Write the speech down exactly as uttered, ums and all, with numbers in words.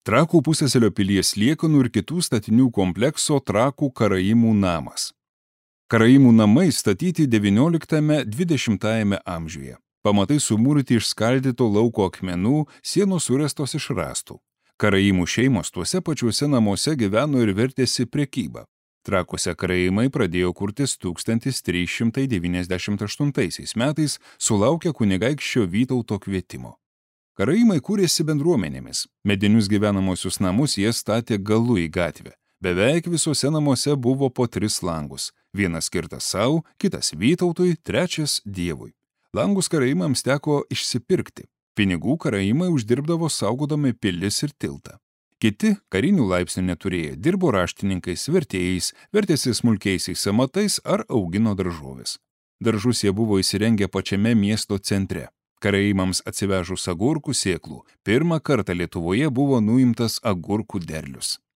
Trakų pusiasalio pilies liekanų ir kitų statinių komplekso Trakų karaimų namas. Karaimų namai statyti devynioliktame dvidešimtajame amžiuje. Pamatai sumūryti iš skaldyto lauko akmenų, sienos suręstos iš rąstų. Karaimų šeimos tuose pačiuose namuose gyveno ir vertėsi prekybą. Trakuose karaimai pradėjo kurtis tūkstantis trys šimtai devyniasdešimt aštuntaisiais metais, sulaukę kunigaikščio Vytauto kvietimo. Karaimai kūrėsi bendruomenėmis. Medinius gyvenamosius namus jie statė galu į gatvę. Beveik visuose namuose buvo po tris langus. Vienas skirtas savo, kitas Vytautui, trečias Dievui. Langus karaimams teko išsipirkti. Pinigų karaimai uždirbdavo saugodami pilis ir tiltą. Kiti karinių laipsnių neturėjo, dirbo raštininkais, vertėjais, vertėsi smulkiaisiais amatais ar augino daržoves. Daržus jie buvo įsirengę pačiame miesto centre. Karaimams atsivežus agurkų sėklų, pirmą kartą Lietuvoje buvo nuimtas agurkų derlius.